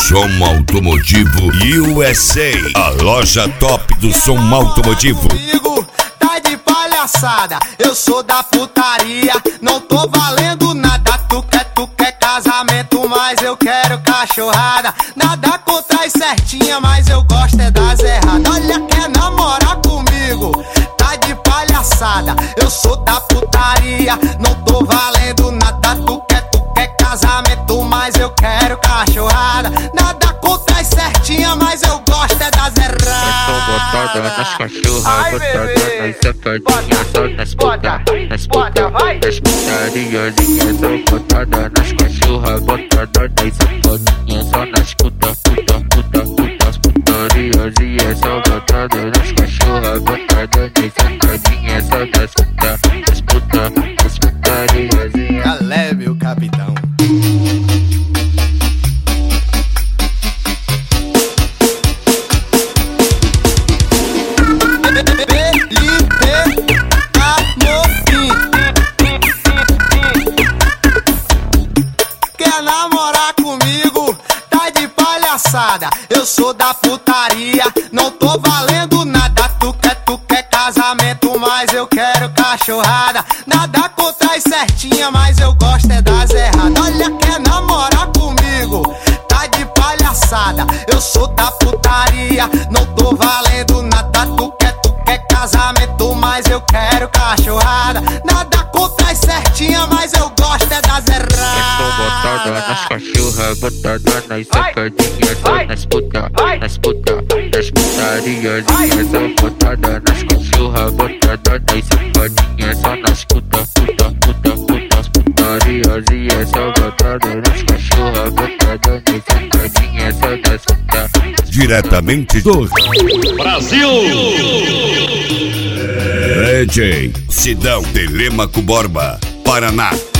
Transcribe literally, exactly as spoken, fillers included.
Som Automotivo U S A, a loja top do som automotivo. Comigo, tá de palhaçada, eu sou da putaria, não tô valendo nada. Tu quer, tu quer casamento, mas eu quero cachorrada. Nada contra as certinhas, mas eu gosto é das erradas. Olha, quer namorar comigo, tá de palhaçada, eu sou da putaria, não tô valendo nada. Tu quer, tu quer casamento, mas eu quero cachorrada. Nada contra as certinhas, mas eu gosto é das erradas. Eu tô botada nas cachorras, botada nas safadinhas, só nas puta, nas puta, nas putariazinhas. Tô botada nas cachorras, botada nas safadinhas, só nas puta, puta, puta, puta, as putariazinhas. Só botada nas cachorras, botada nas safadinhas, só nas puta, nas puta, nas putariazinhas. Calé, meu capitão. Quer namorar comigo, tá de palhaçada, eu sou da putaria, não tô valendo nada. Tu quer, tu quer casamento, mas eu quero cachorrada. Nada contra as certinhas, mas eu gosto é das erradas. Olha, quer namorar comigo, tá de palhaçada, eu sou da putaria, não tô valendo nada. Tu quer, tu quer casamento, mas eu quero cachorrada. Nada contra as certinhas, mas eu gosto é das erradas. Eu tô botada nas cachorras, botada nas safadinhas, só nas puta, nas puta, nas putariazinhas. Só botada nas cachorras, botada nas safadinhas, só nas puta, puta, puta, puta, as putariazinhas. Só botada nas cachorras, botada nas safadinhas, só nas puta. Diretamente do Brasil! D J Sidão Telêmaco Borba, Paraná.